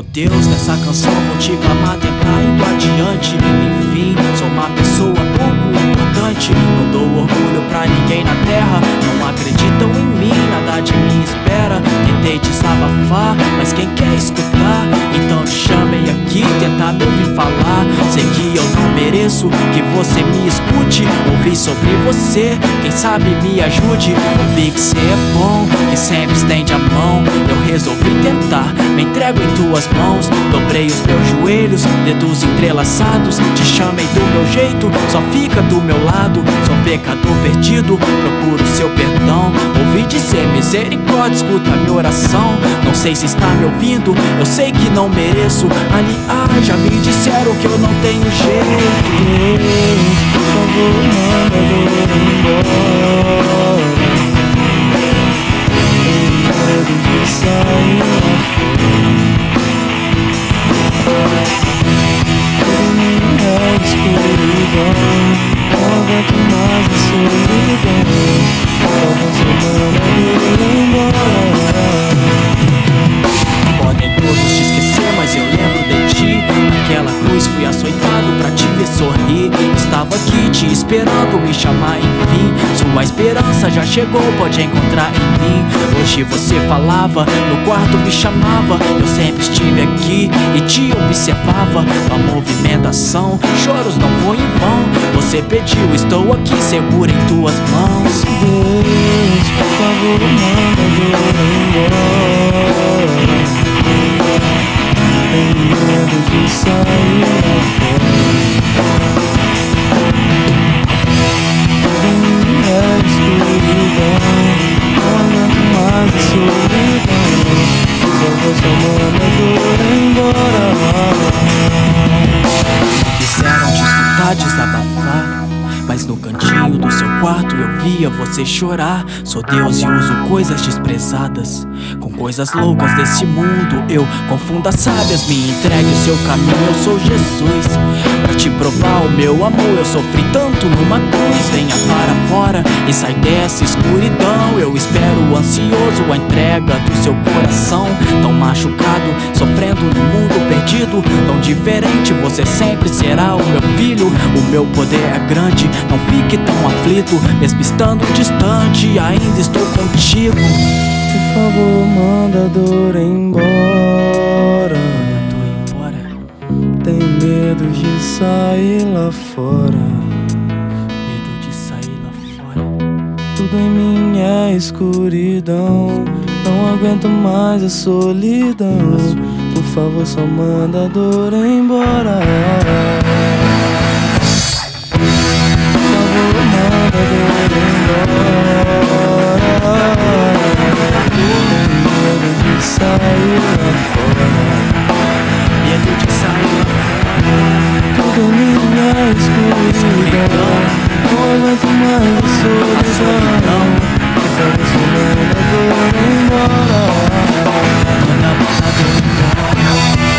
Deus, nessa canção vou te clamar, tentar indo adiante. Enfim, sou uma pessoa pouco importante. Não dou orgulho pra ninguém na terra. Não acreditam em mim, nada de mim espera. Tentei desabafar, mas quem quer escutar? Então te chamei aqui, tentar me ouvir falar. Sei que eu não mereço que você me escute. Ouvi sobre você, quem sabe me ajude. Ouvi que cê é bom, que sempre estende a mão. Eu resolvi tentar, me entrego em tuas mãos. Dobrei os meus joelhos, dedos entrelaçados. Te chamei do meu jeito, só fica do meu lado. Sou pecador perdido, procuro seu perdão. Ouvi dizer misericórdia, escuta minha oração. Não sei se está me ouvindo, eu sei que não mereço. Aliás, já me disseram que eu não tenho jeito. Por favor, manda a dor embora. Tenho medo de sair lá fora. Toda minha escuridão, não aguento mais a solidão. Por favor, só manda a dor embora. Podem todos te esquecer, mas eu lembro de ti. Naquela cruz fui açoitado pra te ver sorrir. Estava aqui te esperando me chamar, enfim. Sua esperança já chegou, pode encontrar em mim. Hoje você falava, no quarto me chamava. Eu sempre estive aqui e te observava. A movimentação, choros não foi em vão. Você pediu, estou aqui seguro em tuas mãos. Deus, por favor, manda a dor embora. Tenho medo de sair lá fora. Toda minha escuridão, não aguento mais a solidão. Por favor, só manda a dor embora. Quiseram te escutar desabafar, mas no cantinho do seu quarto eu via você chorar. Sou Deus e uso coisas desprezadas com coisas loucas desse mundo. Eu confundo as sábias, me entregue o seu caminho. Eu sou Jesus, pra te provar o meu amor. Eu sofri tanto numa cruz, venha para fora e sai dessa escuridão. Eu espero ansioso a entrega do seu coração. Tão machucado, sofrendo no mundo perdido. Tão diferente, você sempre será o meu filho. O meu poder é grande, não fique tão aflito. Mesmo estando distante, ainda estou contigo. Por favor, manda a dor embora. Tenho medo de sair lá fora. Medo de sair lá fora. Tudo em mim é escuridão, não aguento mais a solidão. Por favor, só manda a dor embora. Por favor, manda a dor embora. Medo de sair lá fora. Medo de sair lá fora. Tudo em mim é escuridão, não aguento mais a solidão. Por favor, só manda a dor embora. Manda a dor embora.